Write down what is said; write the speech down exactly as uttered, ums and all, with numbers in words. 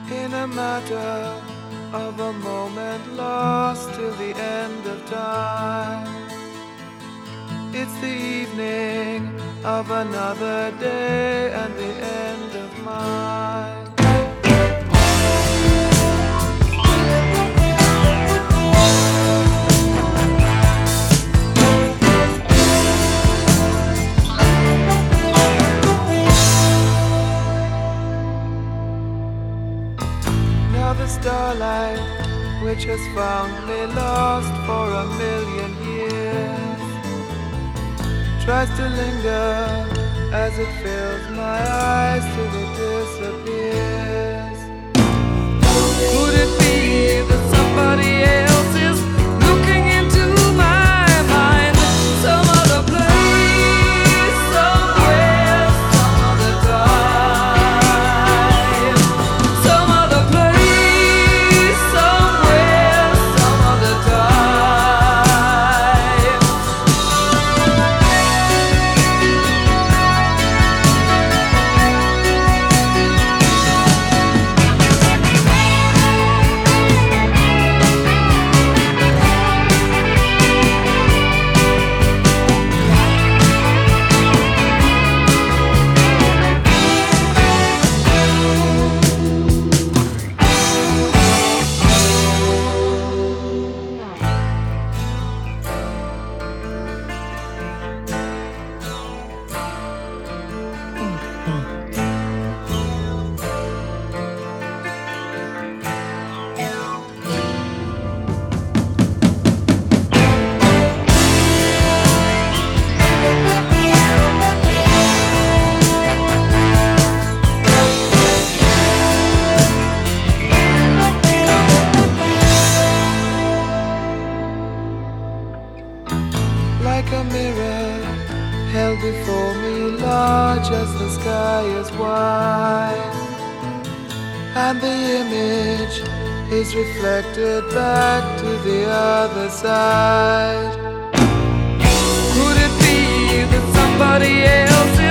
In a matter of a moment, lost till the end of time. It's the evening of another day and the end of mine. Now the starlight, which has found me lost for a million years, tries to linger as it fills my eyes till it disappears. Could it be that somebody else is looking into my mind? Some other place, somewhere, some other time. Some other place, somewhere, some other time. Like a mirror held before me, large as the sky is wide, and the image is reflected back to the other side. Could it be that somebody else